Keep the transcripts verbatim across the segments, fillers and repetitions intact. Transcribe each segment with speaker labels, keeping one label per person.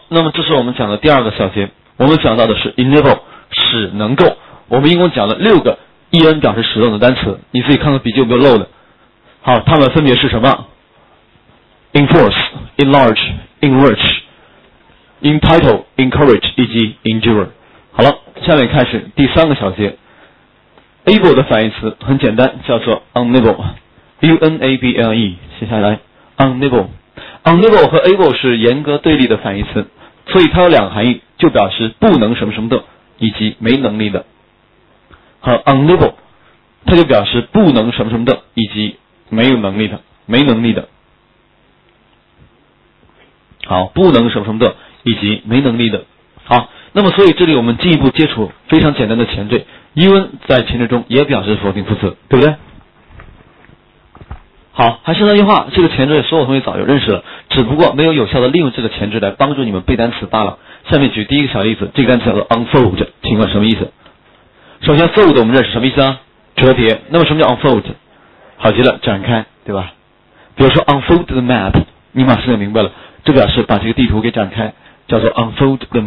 Speaker 1: 那么这是我们讲的第二个小节，我们讲到的是 enable， 使能够。我们一共讲了六个 en 表示使用的单词，你自己看看笔记有没有漏的。好，它们分别是什么 ？enforce、enlarge、enrich、entitle、encourage 以及 endure。好了，下面开始第三个小节。able 的反义词很简单，叫做 unable，u n a b l e， 写下来 unable。unable 和 able 是严格对立的反义词，所以它有两个含义，就表示不能什么什么的，以及没能力的。好 unable 它就表示不能什么什么的，以及没有能力的，没能力的。好，不能什么什么的，以及没能力的。好，那么所以这里我们进一步接触非常简单的前缀 un 在前缀中也表示否定副词，对不对？好，还是那句话，这个前缀所有同学早就认识了，只不过没有有效的利用这个前缀来帮助你们背单词罢了。下面举第一个小例子，这个单词叫做 unfold， 请问什么意思？首先 fold 我们认识什么意思啊？折叠。那么什么叫 unfold？ 好极了，展开，对吧？比如说 unfold the map， 你马上就明白了，这表示把这个地图给展开，叫做 unfold the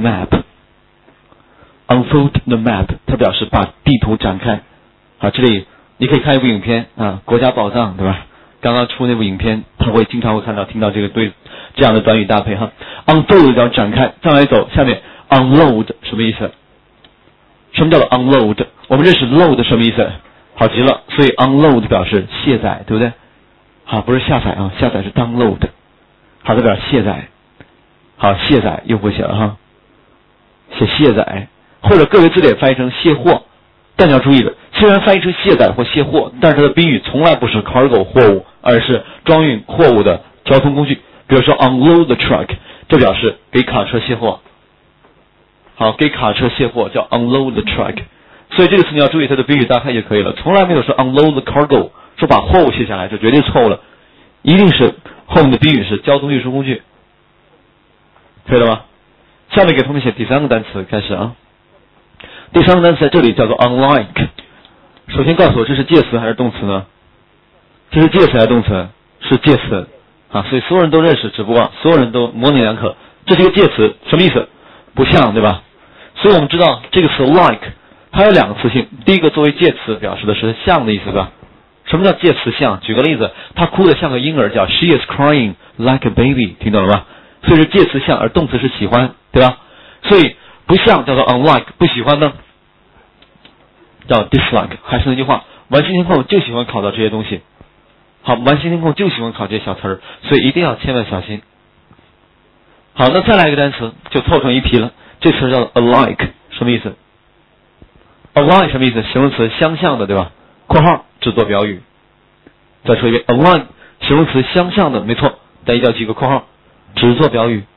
Speaker 1: map。unfold the map 它表示把地图展开。好，这里你可以看一部影片啊，国家宝藏，对吧？刚刚出那部影片，他会经常会看到听到这个对这样的短语搭配哈。unfold 叫展开，再来走，下面 unload 什么意思？什么叫做 unload？ 我们认识 load 什么意思？好极了，所以 unload 表示卸载，对不对？好，不是下载啊，下载是 download。好，代表卸载。好，卸载又不写了哈，写卸载，或者各位字典翻译成卸货。但你要注意的，虽然翻译成卸载或卸货，但是它的宾语从来不是 cargo 货物，而是装运货物的交通工具。比如说 unload the truck， 这表示给卡车卸货。好，给卡车卸货叫 unload the truck。所以这个词你要注意它的宾语搭配就可以了，从来没有说 unload the cargo， 说把货物卸下来，这绝对错误了，一定是后面的宾语是交通运输工具，可以了吗？下面给同学写第三个单词，开始啊。第三个单词在这里叫做 unlike。首先告诉我这是介词还是动词呢？这是介词还是动词？是介词啊，所以所有人都认识，只不过所有人都模棱两可。这是一个介词，什么意思？不像，对吧？所以我们知道这个词 like 它有两个词性，第一个作为介词表示的是像的意思，对吧？什么叫介词像？举个例子，他哭得像个婴儿，叫 she is crying like a baby， 听懂了吗？所以是介词像，而动词是喜欢，对吧？所以不像叫做 unlike， 不喜欢呢叫 dislike。还是那句话，玩新天空就喜欢考到这些东西。好，玩新天空就喜欢考这些小词儿，所以一定要千万小心。好，那再来一个单词就凑成一批了，这词叫 alike， 什么意思？ alike 什么意思？形容词相像的，对吧？括号只做表语。再说一遍 alike 形容词相像的，没错，但一定要记个括号，只做表语。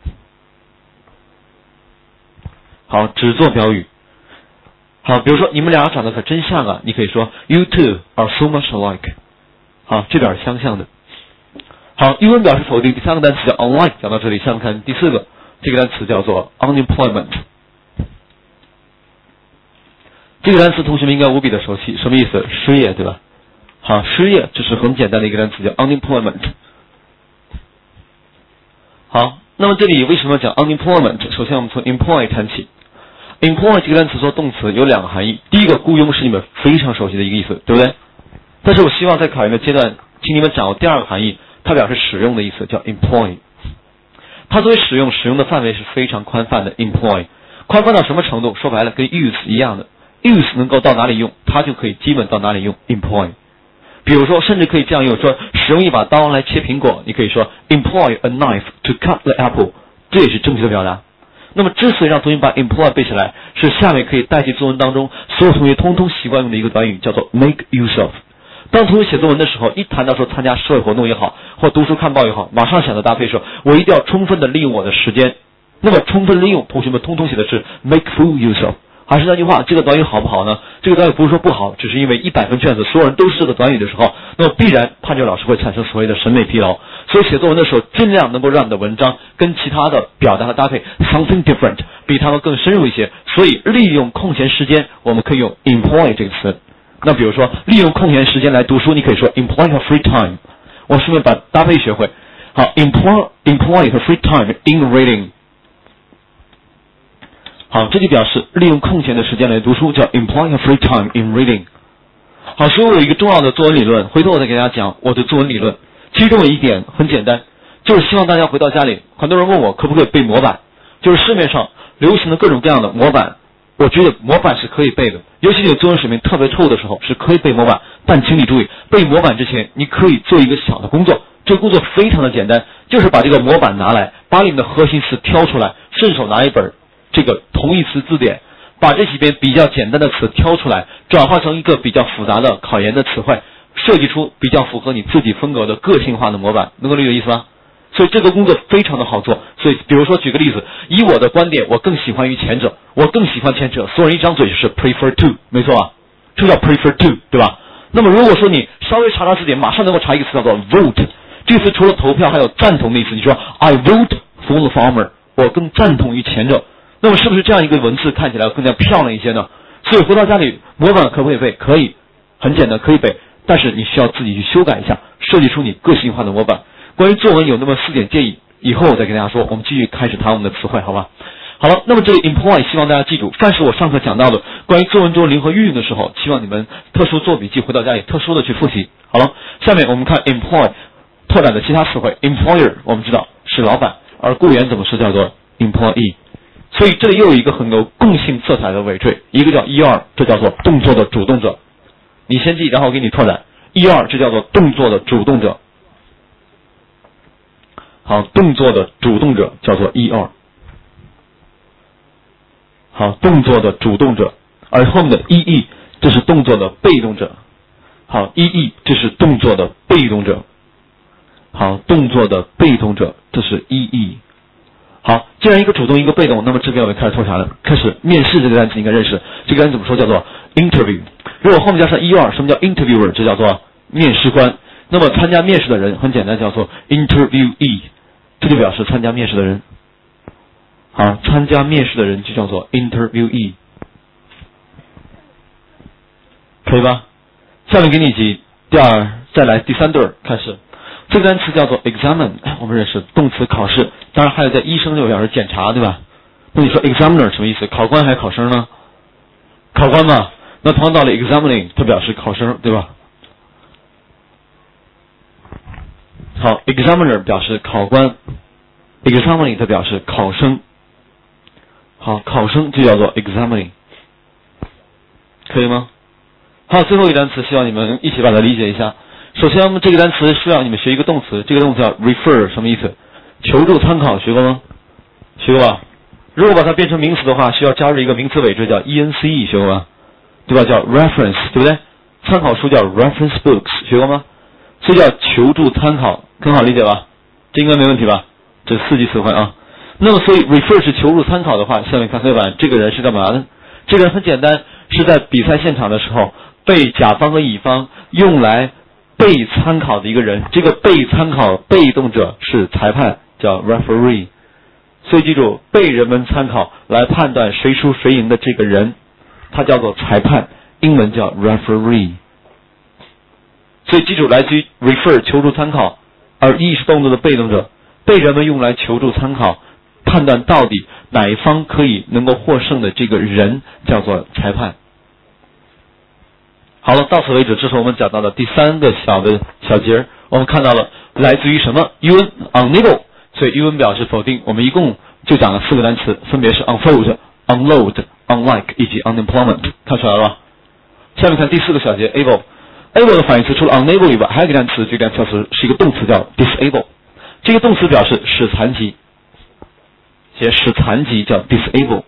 Speaker 1: 好，只做表语。好，比如说你们俩长得可真像啊，你可以说 you two are so much alike。好，这点是相像的。好，英文表示否定，第三个单词叫 unlike， 讲到这里，下面看第四个，这个单词叫做 unemployment。这个单词同学们应该无比的熟悉，什么意思？失业，对吧？好，失业这是很简单的一个单词，叫 unemployment。好，那么这里为什么讲 unemployment？ 首先我们从 employ 谈起。employ 这个单词做动词有两个含义，第一个雇佣是你们非常熟悉的一个意思，对不对？但是我希望在考研的阶段，请你们掌握第二个含义，它表示使用的意思，叫 employ。它作为使用，使用的范围是非常宽泛的 employ， 宽泛到什么程度？说白了，跟 use 一样的 ，use 能够到哪里用，它就可以基本到哪里用 employ。比如说，甚至可以这样用，说使用一把刀来切苹果，你可以说 employ a knife to cut the apple， 这也是正确的表达。那么之所以让同学把 employ 背起来，是下面可以代替作文当中所有同学通通习惯用的一个短语，叫做 make use of。当同学写作文的时候，一谈到说参加社会活动也好，或读书看报也好，马上想到搭配说，我一定要充分的利用我的时间。那么充分利用，同学们通通写的是 make full use of。还是那句话，这个短语好不好呢？这个短语不是说不好，只是因为一百分卷子所有人都是这个短语的时候，那么必然判卷老师会产生所谓的审美疲劳。所以写作文的时候，尽量能够让你的文章跟其他的表达和搭配 something different， 比他们更深入一些。所以利用空闲时间，我们可以用 employ 这个词。那比如说利用空闲时间来读书，你可以说 employ your free time。我顺便把搭配学会。好 ，employ employ your free time in reading。 好，这就表示利用空闲的时间来读书，叫 employ your free time in reading。好，所以我有一个重要的作文理论，回头我再给大家讲我的作文理论。其中有一点很简单，就是希望大家回到家里，很多人问我可不可以背模板，就是市面上流行的各种各样的模板，我觉得模板是可以背的，尤其你作文水平特别臭的时候是可以背模板，但请你注意，背模板之前你可以做一个小的工作，这个工作非常的简单，就是把这个模板拿来，把里面的核心词挑出来，顺手拿一本这个同义词字典，把这几边比较简单的词挑出来，转化成一个比较复杂的考研的词汇，设计出比较符合你自己风格的个性化的模板，能够理解意思吗？所以这个工作非常的好做。所以比如说举个例子，以我的观点，我更喜欢于前者，我更喜欢前者，所有人一张嘴就是 prefer to， 没错啊，这叫 prefer to， 对吧？那么如果说你稍微查查字典，马上能够查一个词叫做 vote， 这个词除了投票还有赞同的意思，你说 I vote for the farmer， 我更赞同于前者，那么是不是这样一个文字看起来更加漂亮一些呢？所以回到家里，模板可不可以背？可以，很简单，可以背，但是你需要自己去修改一下，设计出你个性化的模板。关于作文有那么四点建议，以后我再跟大家说。我们继续开始谈我们的词汇，好吧？好了，那么这里 employ 希望大家记住，凡是我上课讲到的关于作文中灵活运用的时候，希望你们特殊做笔记，回到家里特殊的去复习。好了，下面我们看 employ 拓展的其他词汇。employer 我们知道是老板，而雇员怎么说叫做 employee， 所以这里又有一个很有共性色彩的尾缀，一个叫 er， 这叫做动作的主动者。你先记，然后我给你拓展 er， 这叫做动作的主动者。好，动作的主动者叫做 er。好，动作的主动者，而后面的 ee 这是动作的被动者。好 ee 这是动作的被动者。好，动作的被动者，这是 ee。好，既然一个主动一个被动，那么这边我们开始脱查了，开始面试这个单词应该认识，这个单词怎么说？叫做 interview。如果后面加上 er， 什么叫 interviewer？ 这叫做面试官。那么参加面试的人很简单，叫做 interviewee， 这就表示参加面试的人。好，参加面试的人就叫做 interviewee， 可以吧？下面给你记第二，再来第三对开始。这个单词叫做 examine， 我们认识动词考试，当然还有在医生就表示检查，对吧？那你说 examiner 什么意思？考官还是考生呢？考官嘛，那同样道理 examining 它表示考生，对吧？好 examiner 表示考官， examining 它表示考生。好，考生就叫做 examining， 可以吗？好，最后一个单词希望你们一起把它理解一下。首先我们这个单词需要你们学一个动词，这个动词叫 refer， 什么意思？求助参考，学过吗？学过吧？如果把它变成名词的话，需要加入一个名词尾缀叫 ence， 学过吗？对吧？叫 reference， 对不对？参考书叫 reference books， 学过吗？所以叫求助参考，很好理解吧？这应该没问题吧？这四级词汇啊。那么所以 refer 是求助参考的话，下面看黑板，这个人是干嘛呢？这个人很简单，是在比赛现场的时候被甲方和乙方用来被参考的一个人，这个被参考被动者是裁判，叫 referee。 所以记住，被人们参考来判断谁输谁赢的这个人，他叫做裁判，英文叫 referee。 所以记住，来自于 refer 求助参考，而 e 是动作的被动者，被人们用来求助参考判断到底哪一方可以能够获胜的这个人叫做裁判。好了，到此为止，这是我们讲到的第三个小的小节。我们看到了来自于什么 un unable， 所以 un 表示否定。我们一共就讲了四个单词，分别是 unfold unload unlike 以及 unemployment， 看出来了吧？下面看第四个小节 able。 able 的反义词除了 unable 以外，还有一个单词，这个单词是一个动词叫 disable。 这个动词表示使残疾，写使残疾叫 disable。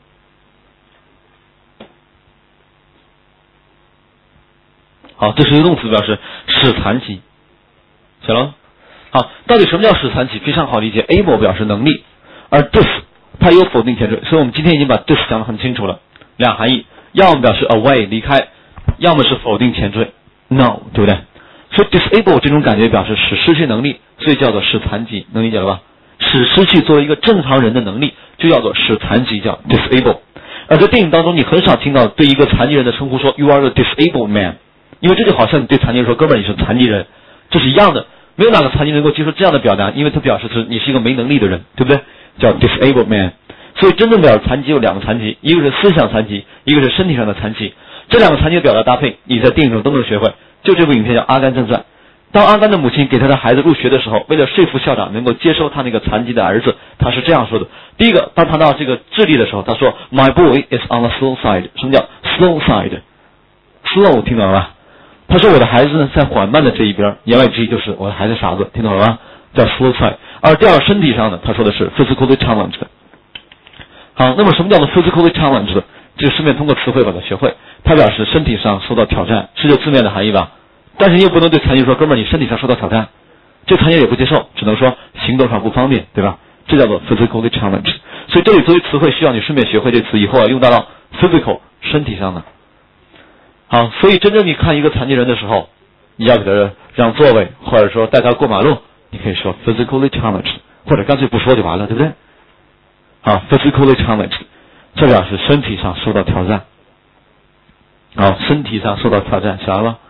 Speaker 1: 好，这是一个动词表示使残疾，写了。好，到底什么叫使残疾？非常好理解， able 表示能力，而 dis 它有否定前缀，所以我们今天已经把 dis 讲得很清楚了，两含义，要么表示 away 离开，要么是否定前缀 no， 对不对？所以 disable 这种感觉表示使失去能力，所以叫做使残疾，能理解了吧？使失去作为一个正常人的能力，就叫做使残疾，叫 disable。 而在电影当中，你很少听到对一个残疾人的称呼说 you are a disabled man， 因为这就好像你对残疾人说哥们儿你是残疾人，这是一样的，没有哪个残疾人能够接受这样的表达，因为它表示是你是一个没能力的人，对不对？叫 disabled man。 所以真正表示残疾有两个残疾，一个是思想残疾，一个是身体上的残疾。这两个残疾的表达搭配，你在电影中都能学会。就这部影片叫《阿甘正传》。当阿甘的母亲给他的孩子入学的时候，为了说服校长能够接收他那个残疾的儿子，他是这样说的：第一个，当谈到这个智力的时候，他说 My boy is on the slow side。 什么叫 slow side？ slow 听懂了吧？他说我的孩子呢在缓慢的这一边，言外之意就是我的孩子傻子，听懂了吧？叫 slow side。而第二个身体上呢，他说的是 physically challenged。 好，那么什么叫做 physically challenged？ 这个顺便通过词汇把它学会。它表示身体上受到挑战，是这字面的含义吧？但是你也不能对残疾说，哥们儿，你身体上受到挑战，这残疾也不接受，只能说行动上不方便，对吧？这叫做 physically challenged。 所以这里作为词汇需要你顺便学会这词，以后啊用到到 physical 身体上的。好，所以真正你看一个残疾人的时候，你要给他让座位，或者说带他过马路，你可以说 physically challenged， 或者干脆不说就完了，对不对？好 physically challenged， 这表示身体上受到挑战。好，身体上受到挑战，晓得吧？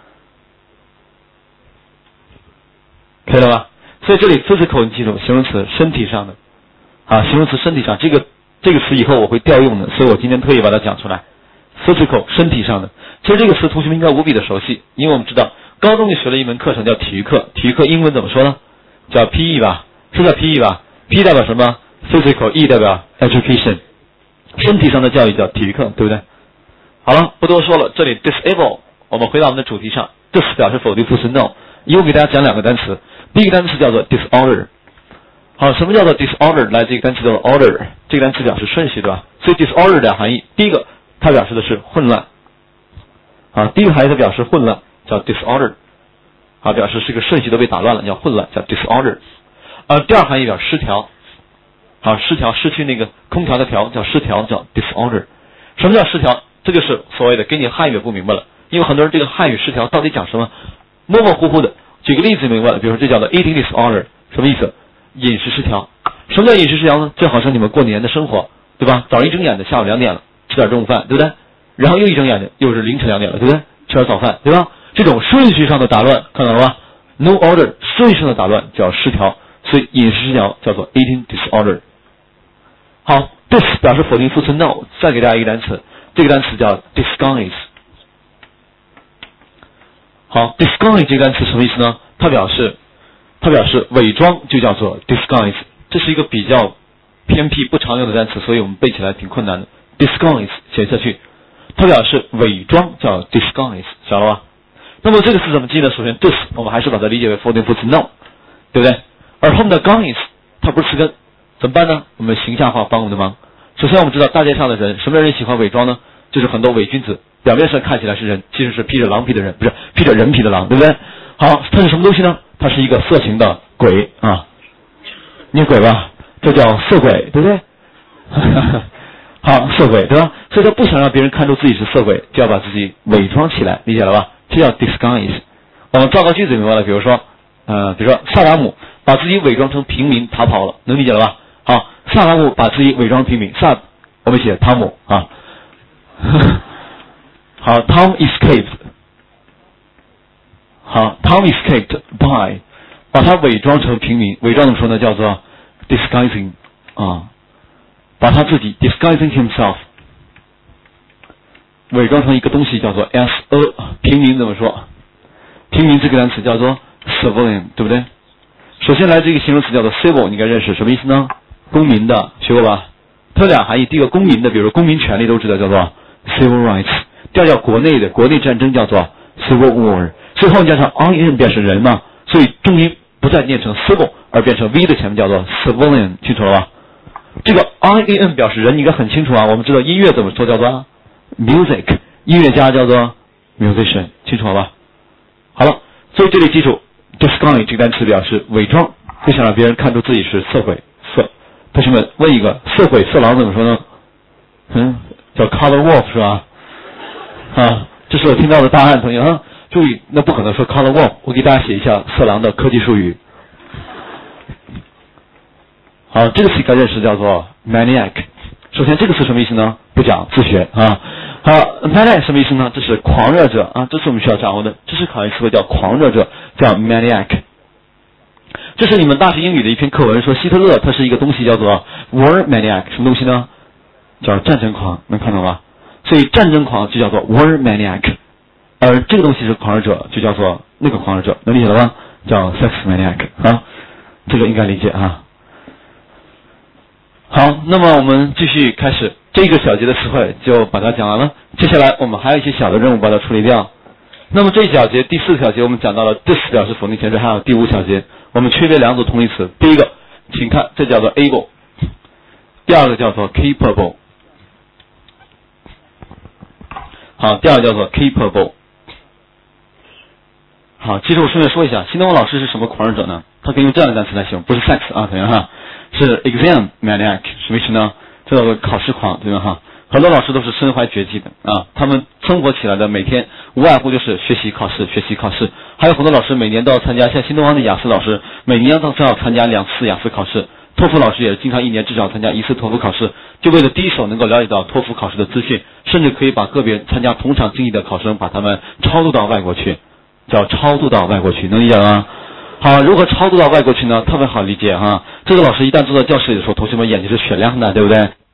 Speaker 1: 可以了吧？所以这里 physical 你记住，形容词身体上的，啊，形容词身体上，这个这个词以后我会调用的，所以我今天特意把它讲出来。physical 身体上的，其实这个词同学们应该无比的熟悉，因为我们知道高中就学了一门课程叫体育课，体育课英文怎么说呢？叫 P E 吧，是叫 P E 吧 ？P 代表什么 ？physical，E 代表 education， 身体上的教育叫体育课，对不对？好了，不多说了，这里 disable， 我们回到我们的主题上 ，dis 表示否定副词 no， 以后给大家讲两个单词，第一个单词叫做 disorder。好，什么叫做 disorder？ 来，这个单词叫做 order， 这个单词表示顺序，对吧？所以 disorder 的含义，第一个它表示的是混乱，啊，第一个含义它表示混乱，叫 disorder， 啊，表示这个顺序都被打乱了，叫混乱，叫 disorder。呃，第二含义表示失调，啊，失调，失去那个空调的调，叫失调，叫 disorder。什么叫失调？这就是所谓的给你汉语不明白了，因为很多人这个汉语失调到底讲什么，模模糊糊的。举个例子明白了，比如说这叫做 eating disorder， 什么意思？饮食失调。什么叫饮食失调呢？就好像你们过年的生活，对吧？早上一睁眼的，下午两点了，吃点中午饭，对不对？然后又一睁眼的，又是凌晨两点了，对不对？吃点早饭，对吧？这种顺序上的打乱，看到了吗 ？No order， 顺序上的打乱叫失调，所以饮食失调叫做 eating disorder。好 ，dis 表示否定副词 no， 再给大家一个单词，这个单词叫 disguise。好 ，disguise 这个单词什么意思呢？它表示，它表示伪装，就叫做 disguise。这是一个比较偏僻不常用的单词，所以我们背起来挺困难的。disguise 写下去，它表示伪装，叫 disguise， 晓得吧？那么这个词怎么记呢？首先 dis 我们还是把它理解为否定副词 no， 对不对？而后面的 guise 它不是词根，怎么办呢？我们形象化帮我们的忙。首先我们知道大街上的人，什么人喜欢伪装呢？就是很多伪君子，表面上看起来是人，其实是披着狼皮的人，不是披着人皮的狼，对不对？好，它是什么东西呢？它是一个色情的鬼啊，你鬼吧，这叫色鬼，对不对？好，色鬼，对吧？所以他不想让别人看出自己是色鬼，就要把自己伪装起来，理解了吧？这叫 disguise。我们造个句子明白了，比如说，呃，比如说萨达姆把自己伪装成平民逃跑了，能理解了吧？好，萨达姆把自己伪装成平民，萨我们写汤姆啊。好 ，Tom escaped。好 ，Tom escaped by 把他伪装成平民，伪装怎么说呢？叫做 disguising 啊，把他自己 disguising himself 伪装成一个东西，叫做 as a 平民怎么说？平民这个单词叫做 civilian， 对不对？首先来自一个形容词叫做 civil， 你应该认识，什么意思呢？公民的，学过吧？它有俩含义，第一个公民的，比如说公民权利都知道，叫做 civil rights。第二叫国内的，国内战争叫做 civil war。最后加上 in 变成人嘛，所以重音不再念成 civil， 而变成 v 的前面叫做 civilian， 清楚了吧？这个 in 表示人，你应该很清楚啊。我们知道音乐怎么说叫做 music， 音乐家叫做 musician， 清楚了吧？好了，所以这里记住 disguise 这个单词表示伪装，不想让别人看出自己是色鬼色。同学们问一个，色鬼色狼怎么说呢？嗯，叫 color wolf 是吧？啊，这是我听到的答案，同学啊，注意，那不可能说 color wolf， 我给大家写一下色狼的科技术语。好，这个词应该认识，叫做 maniac。首先这个词什么意思呢？不讲，自学啊。好 ，maniac 什么意思呢？这是狂热者啊，这是我们需要掌握的，这是考研词汇叫狂热者，叫 maniac。这是你们大学英语的一篇课文，说希特勒他是一个东西叫做 war maniac， 什么东西呢？ 叫战争狂，能看懂吗？所以战争狂就叫做 war maniac， 而这个东西是狂热者，就叫做那个狂热者，能理解了吗？叫 sex maniac 啊，这个应该理解啊。好，那么我们继续开始这个小节的词汇就把它讲完了。接下来我们还有一些小的任务把它处理掉。那么这一小节第四小节我们讲到了 this 表示否定前置，还有第五小节我们区别两组同义词。第一个，请看，这叫做 able， 第二个叫做 capable。好，第二个叫做 capable。好，其实我顺便说一下，新东方老师是什么狂热者呢？他可以用这样的单词来形容，不是 sex 啊，同学哈。是 exam maniac， 什么意思呢？这叫做考试狂，对吧哈？很多老师都是身怀绝技的啊，他们生活起来的每天无外乎就是学习考试，学习考试。还有很多老师每年都要参加，像新东方的雅思老师，每年都要参加两次雅思考试。托福老师也是经常一年至少参加一次托福考试，就为了第一手能够了解到托福考试的资讯，甚至可以把个别参加同场竞技的考生把他们超度到外国去，叫超度到外国去，能理解吗？好，如何超度到外国去呢？特别好理解哈。这个老师一旦坐到教室里的时候，同学们眼睛是雪亮的，对不对？